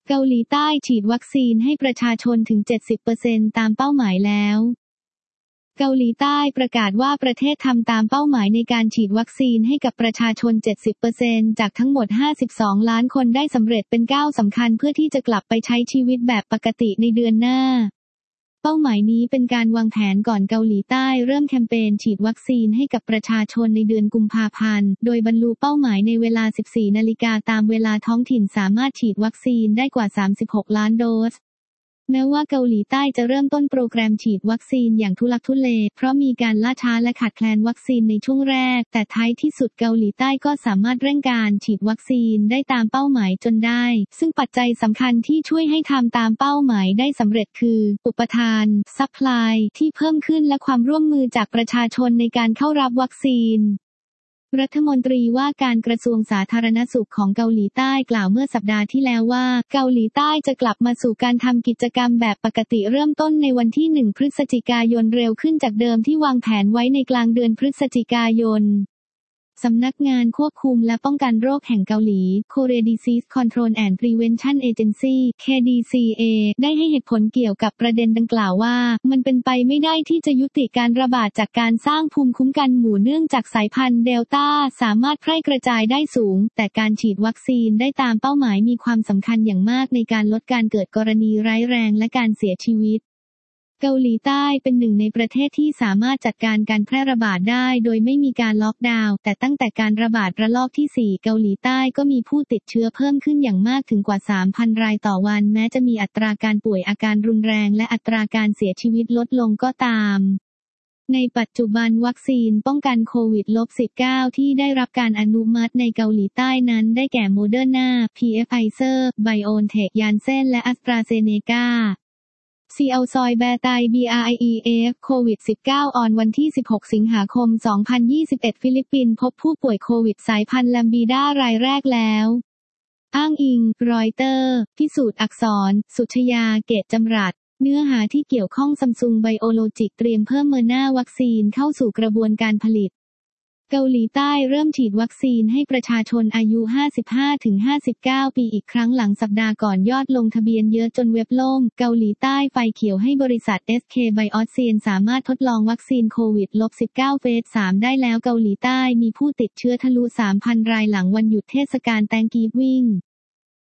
เกาหลีใต้ฉีดวัคซีนให้ประชาชนถึง 70% ตามเป้าหมายแล้วเกาหลีใต้ประกาศว่าประเทศทำตามเป้าหมายในการฉีดวัคซีนให้กับประชาชน 70% จากทั้งหมด 52 ล้านคนได้สำเร็จเป็นก้าวสำคัญเพื่อที่จะกลับไปใช้ชีวิตแบบปกติในเดือนหน้าเป้าหมายนี้เป็นการวางแผนก่อนเกาหลีใต้เริ่มแคมเปญฉีดวัคซีนให้กับประชาชนในเดือนกุมภาพันธ์โดยบรรลุเป้าหมายในเวลา 14 นาฬิกาตามเวลาท้องถิ่นสามารถฉีดวัคซีนได้กว่า 36 ล้านโดสแม้ว่าเกาหลีใต้จะเริ่มต้นโปรแกรมฉีดวัคซีนอย่างทุลักทุเลเพราะมีการล่าช้าและขาดแคลนวัคซีนในช่วงแรกแต่ท้ายที่สุดเกาหลีใต้ก็สามารถเร่งการฉีดวัคซีนได้ตามเป้าหมายจนได้ซึ่งปัจจัยสำคัญที่ช่วยให้ทำตามเป้าหมายได้สำเร็จคืออุปทานซัพพลายที่เพิ่มขึ้นและความร่วมมือจากประชาชนในการเข้ารับวัคซีนรัฐมนตรีว่าการกระทรวงสาธารณสุขของเกาหลีใต้กล่าวเมื่อสัปดาห์ที่แล้วว่าเกาหลีใต้จะกลับมาสู่การทำกิจกรรมแบบปกติเริ่มต้นในวันที่ 1 พฤศจิกายนเร็วขึ้นจากเดิมที่วางแผนไว้ในกลางเดือนพฤศจิกายนสำนักงานควบคุมและป้องกันโรคแห่งเกาหลี Korea Disease Control and Prevention Agency KDCA ได้ให้เหตุผลเกี่ยวกับประเด็นดังกล่าวว่ามันเป็นไปไม่ได้ที่จะยุติการระบาดจากการสร้างภูมิคุ้มกันหมู่เนื่องจากสายพันธุ์เดลต้าสามารถแพร่กระจายได้สูงแต่การฉีดวัคซีนได้ตามเป้าหมายมีความสำคัญอย่างมากในการลดการเกิดกรณีร้ายแรงและการเสียชีวิตเกาหลีใต้เป็นหนึ่งในประเทศที่สามารถจัดการการแพร่ระบาดได้โดยไม่มีการล็อกดาวน์แต่ตั้งแต่การระบาดระลอกที่ 4 เกาหลีใต้ก็มีผู้ติดเชื้อเพิ่มขึ้นอย่างมากถึงกว่า 3,000 รายต่อวันแม้จะมีอัตราการป่วยอาการรุนแรงและอัตราการเสียชีวิตลดลงก็ตามในปัจจุบันวัคซีนป้องกันโควิด -19 ที่ได้รับการอนุมัติในเกาหลีใต้นั้นได้แก่โมเดอร์นา Pfizer BioNTech ยานเซ่นและ AstraZenecaซีอัลซอยแบร์ไต BRIEF โควิด -19 ออนวันที่ 16 สิงหาคม 2021 ฟิลิปปินส์พบผู้ป่วยโควิดสายพันธุ์แลมบีดารายแรกแล้วอ้างอิงรอยเตอร์พิสูจน์อักษรสุชยาเกตจำรัดเนื้อหาที่เกี่ยวข้องซัมซุงไบโอโลจิกเตรียมเพิ่มเมอร์นาวัคซีนเข้าสู่กระบวนการผลิตเกาหลีใต้เริ่มฉีดวัคซีนให้ประชาชนอายุ 55-59 ปีอีกครั้งหลังสัปดาห์ก่อนยอดลงทะเบียนเยอะจนเว็บล่มเกาหลีใต้ไฟเขียวให้บริษัท SK Bioscience สามารถทดลองวัคซีนโควิด -19 เฟส 3 ได้แล้วเกาหลีใต้มีผู้ติดเชื้อทะลุ 3,000 รายหลังวันหยุดเทศกาล Thanksgiving